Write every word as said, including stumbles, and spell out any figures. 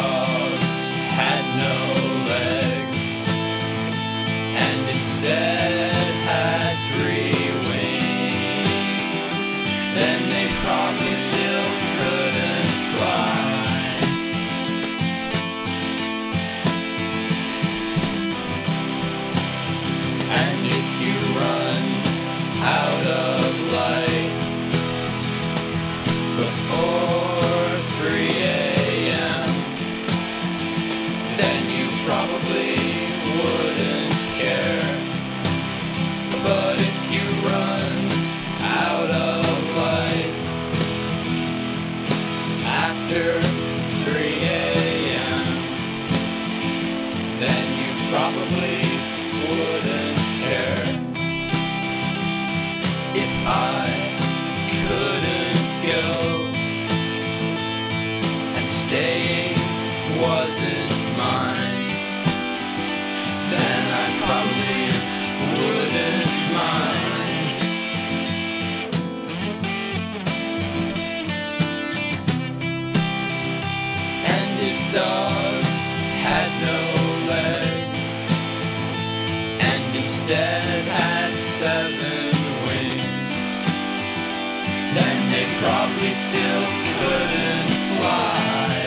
dogs had no legs and instead had three wings, then they probably still couldn't fly. And if you run out of light before three a.m., then you probably wouldn't care. But if you run out of light after three a.m., then you probably wouldn't care. If I couldn't go and staying wasn't mine, then I probably wouldn't mind. And if dogs had no legs and instead had seven wings, then they probably still couldn't fly.